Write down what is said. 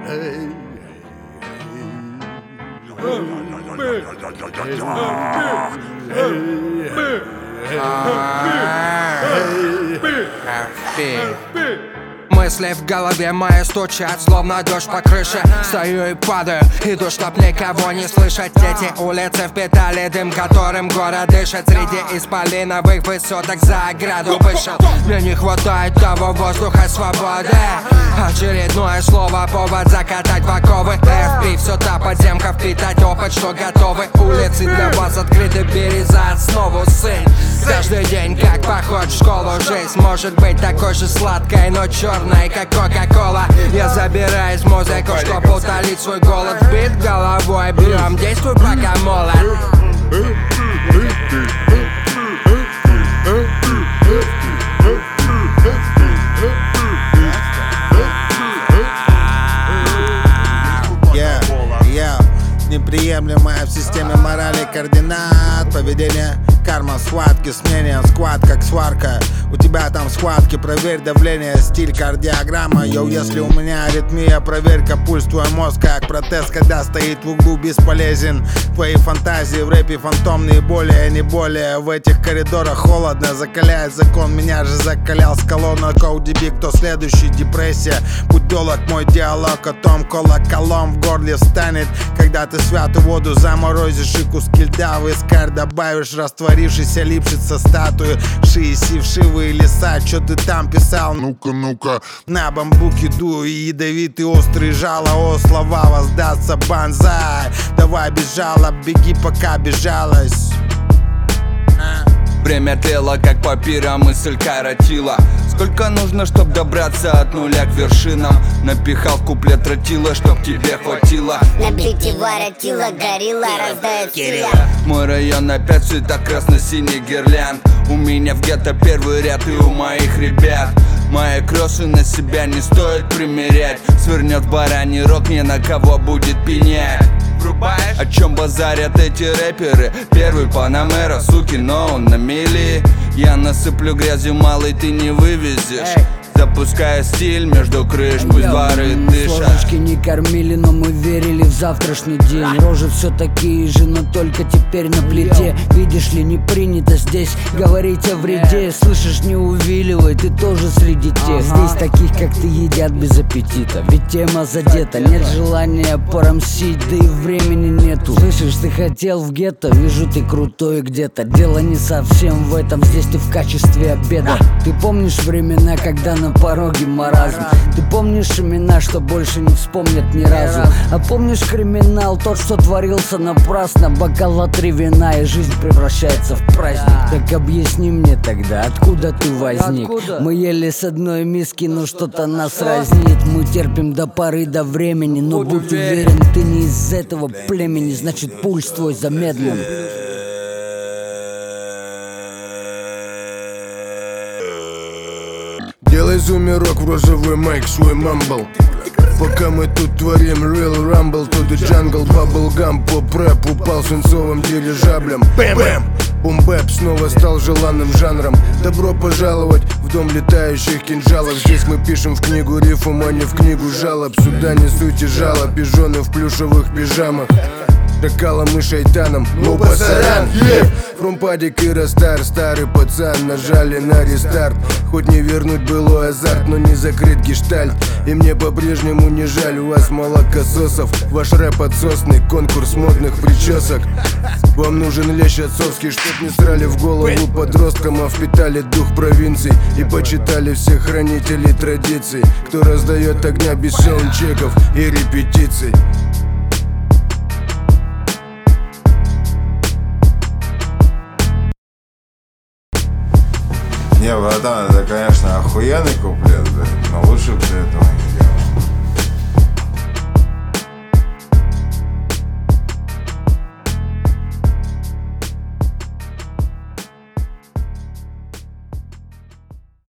Мысли в голове мои стучат, словно дождь по крыше. Стою и падаю, иду, чтоб никого не слышать. Эти улицы впитали дым, которым город дышит. Среди исполиновых высоток за ограду вышел. Мне не хватает того воздуха свободы. Очередное слово, повод закатать в оковы. FP, все та подземка, впитать опыт, что готовы. Улицы для вас открыты, бери за основу, сын. Каждый день как поход в школу. Жизнь может быть такой же сладкой, но черной, как Кока-Кола. Я забираюсь в музыку, чтобы утолить свой голод. Бит головой бьем, действуй пока молод. Неприемлемая в системе морали координат. Поведение, карма, схватки, сменяем склад как сварка. У тебя там схватки, проверь давление, стиль, кардиограмма. Йоу, если у меня аритмия, проверь-ка пульс, твой мозг как протез, когда стоит в углу, бесполезен. Твои фантазии в рэпе фантомные, более, не более. В этих коридорах холодно, закаляет закон, меня же закалял с колонна. Коудиби, кто следующий, депрессия. Будь долг, мой диалог о том, колоколом в горле встанет, когда ты святую воду заморозишь и куски льда в искарь добавишь, растворившийся липшица статуи. Шии, вшивые леса, чё ты там писал? Ну-ка, ну-ка. На бамбуке дую и ядовитый острый жало. О, слова воздастся банзай. Давай без жалоб, беги пока бежалась. Время тлело, как по пирам, мысль коротила. Сколько нужно, чтоб добраться от нуля к вершинам? Напихал в куплет тротила, чтоб тебе хватило. На бите воротила, горилла раздает стиля. Мой район опять цвета красно-синий гирлянд. У меня в гетто первый ряд и у моих ребят. Мои кроссы на себя не стоит примерять. Свернет бараний рог, не на кого будет пенять. Врубаешь? О чем базарят эти рэперы? Первый Панамера, суки, но он на мели. Я насыплю грязью, малый, ты не вывезешь. Запуская стиль между крыш, пусть дворы дышат. Ложечки не кормили, но мы верили в завтрашний день. Рожи все такие же, но только теперь на плите. Видишь ли, не принято здесь говорить о вреде. Слышишь, не увиливай, ты тоже среди тех. Здесь таких, как ты, едят без аппетита. Ведь тема задета, нет желания порамсить, да и времени нету. Слышишь, ты хотел в гетто, вижу, ты крутой где-то. Дело не совсем в этом, здесь ты в качестве обеда. Ты помнишь времена, когда на пороге маразм? Ты помнишь имена, что больше не вспомнят ни разу? А помнишь криминал, тот, что творился напрасно? Бокала 3 вина, и жизнь превращается в праздник. Так объясни мне тогда, откуда ты возник? Мы ели с одной миски, но что-то нас разнит. Мы терпим до поры до времени, но будь уверен, ты не из этого племени, значит пульс твой замедлен. Делай зумерок в розовый майк, свой мамбл. Пока мы тут творим real rumble to the jungle. Bubblegum, поп-рэп упал свинцовым дирижаблем. Бэм! Бум-бэп снова стал желанным жанром. Добро пожаловать в дом летающих кинжалов. Здесь мы пишем в книгу рифм, а не в книгу жалоб. Сюда не сути жалоб, пижоны в плюшевых пижамах. Шакалом и шайтаном, ну пасаран, Фрумпадик и Растар, старый пацан, нажали на рестарт. Хоть не вернуть былой азарт, но не закрыть гештальт. И мне по-прежнему не жаль, у вас молокососов. Ваш рэп отсосный, конкурс модных причесок. Вам нужен лещ отцовский, чтоб не срали в голову подросткам, а впитали дух провинций. И почитали всех хранителей традиций, кто раздает огня без саундчеков и репетиций. Не, братан, это, конечно, охуенный куплет, но лучше бы ты этого не